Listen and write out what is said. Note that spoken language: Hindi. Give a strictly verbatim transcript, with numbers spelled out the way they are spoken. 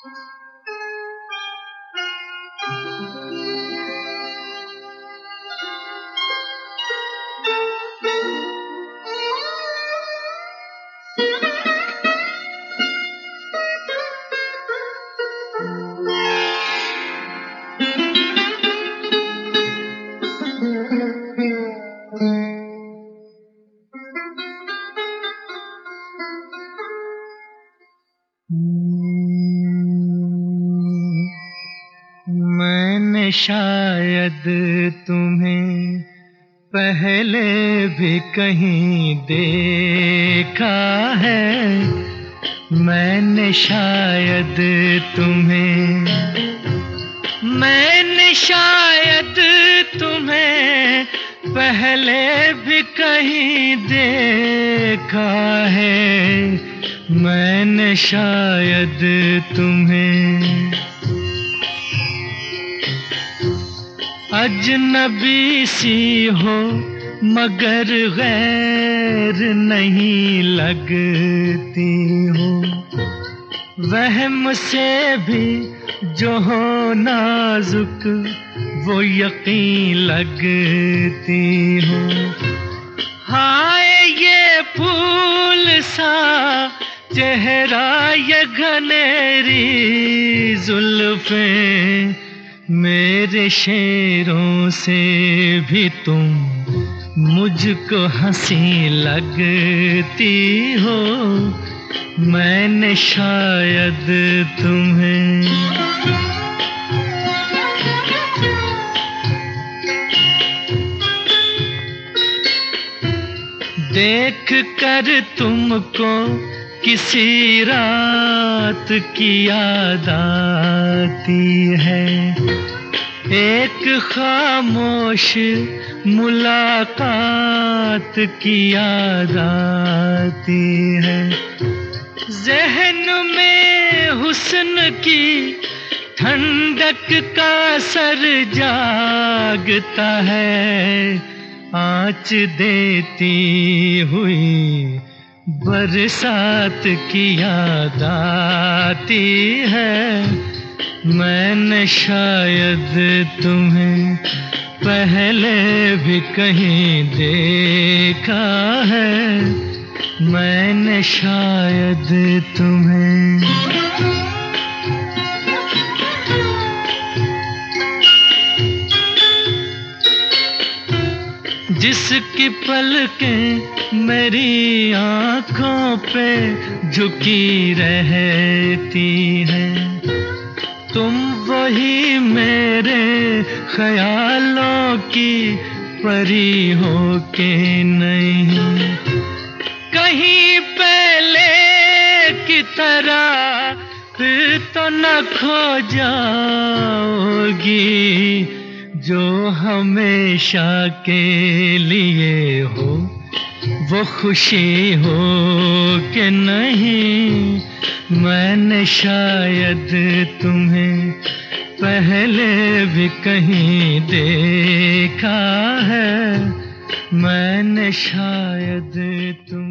मैंने शायद तुम्हें पहले भी कहीं देखा है। मैंने शायद तुम्हें मैंने शायद तुम्हें पहले भी कहीं देखा है। मैंने शायद तुम्हें अजनबी सी हो मगर गैर नहीं लगती हो। वहम से भी जो हो नाजुक वो यकीन लगती हो। हाय ये फूल सा चेहरा ये घनेरी जुल्फें, मेरे शेरों से भी तुम मुझको हंसी लगती हो। मैंने शायद तुम्हें देख कर तुमको किसी रात की याद आती है। एक खामोश मुलाकात की याद आती है। ज़हन में हुस्न की ठंडक का असर जागता है। आँच देती हुई बरसात की याद आती है। मैंने शायद तुम्हें पहले भी कहीं देखा है। मैंने शायद तुम्हें जिसकी पलकें मेरी आँखों पे झुकी रहती हैं, तुम वही मेरे ख्यालों की परी हो के नहीं। कहीं पहले की तरह फिर तो न खो जाओगी, जो हमेशा के लिए हो वो खुशी हो कि नहीं। मैंने शायद तुम्हें पहले भी कहीं देखा है। मैंने शायद तुम